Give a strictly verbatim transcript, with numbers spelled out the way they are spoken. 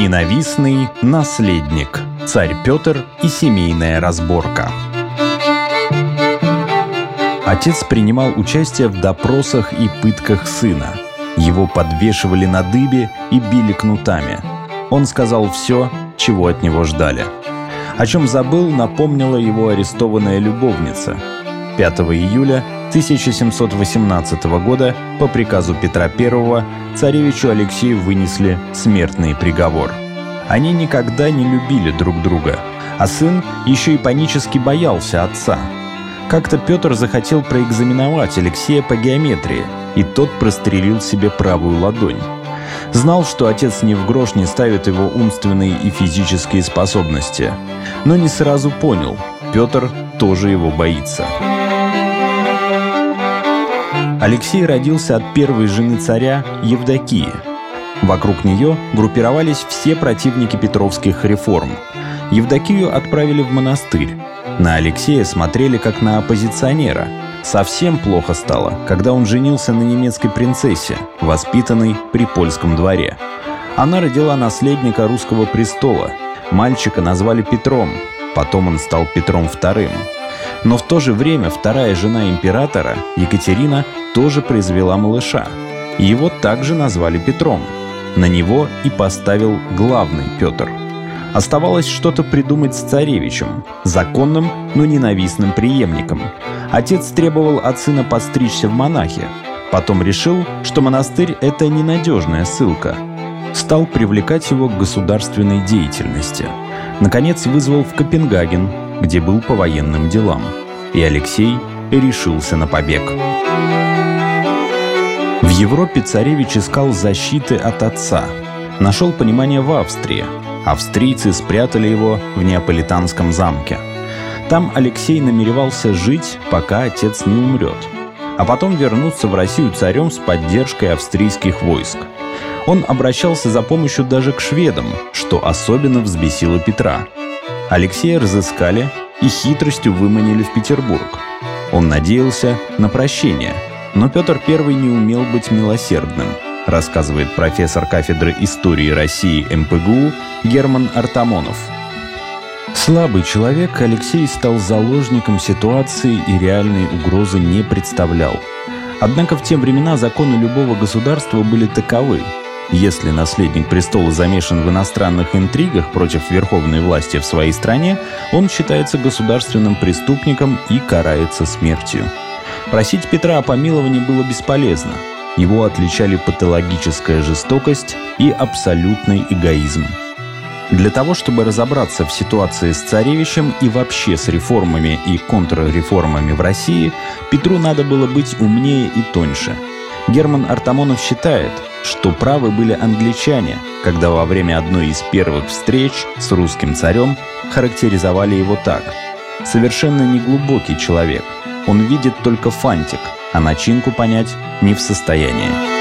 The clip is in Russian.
Ненавистный наследник. Царь Петр и семейная разборка. Отец принимал участие в допросах и пытках сына. Его подвешивали на дыбе и били кнутами. Он сказал все, чего от него ждали. О чем забыл, напомнила его арестованная любовница. пятого июля тысяча семьсот восемнадцатого года по приказу Петра Первого царевичу Алексею вынесли смертный приговор. Они никогда не любили друг друга, а сын еще и панически боялся отца. Как-то Петр захотел проэкзаменовать Алексея по геометрии, и тот прострелил себе правую ладонь. Знал, что отец ни в грош не ставит его умственные и физические способности, но не сразу понял – Петр тоже его боится. Алексей родился от первой жены царя Евдокии. Вокруг нее группировались все противники петровских реформ. Евдокию отправили в монастырь. На Алексея смотрели как на оппозиционера. Совсем плохо стало, когда он женился на немецкой принцессе, воспитанной при польском дворе. Она родила наследника русского престола. Мальчика назвали Петром, потом он стал Петром Вторым. Но в то же время вторая жена императора, Екатерина, тоже произвела малыша. Его также назвали Петром. На него и поставил главный Петр. Оставалось что-то придумать с царевичем, законным, но ненавистным преемником. Отец требовал от сына постричься в монахи. Потом решил, что монастырь – это ненадежная ссылка. Стал привлекать его к государственной деятельности. Наконец вызвал в Копенгаген, где был по военным делам. И Алексей решился на побег. В Европе царевич искал защиты от отца. Нашел понимание в Австрии. Австрийцы спрятали его в Неаполитанском замке. Там Алексей намеревался жить, пока отец не умрет, а потом вернуться в Россию царем с поддержкой австрийских войск. Он обращался за помощью даже к шведам, что особенно взбесило Петра. Алексея разыскали и хитростью выманили в Петербург. Он надеялся на прощение, но Петр Первый не умел быть милосердным, рассказывает профессор кафедры истории России эм пэ гэ у Герман Артамонов. Слабый человек, Алексей стал заложником ситуации и реальной угрозы не представлял. Однако в те времена законы любого государства были таковы. Если наследник престола замешан в иностранных интригах против верховной власти в своей стране, он считается государственным преступником и карается смертью. Просить Петра о помиловании было бесполезно. Его отличали патологическая жестокость и абсолютный эгоизм. Для того, чтобы разобраться в ситуации с царевичем и вообще с реформами и контрреформами в России, Петру надо было быть умнее и тоньше. Герман Артамонов считает, что правы были англичане, когда во время одной из первых встреч с русским царем характеризовали его так: «Совершенно неглубокий человек. Он видит только фантик, а начинку понять не в состоянии».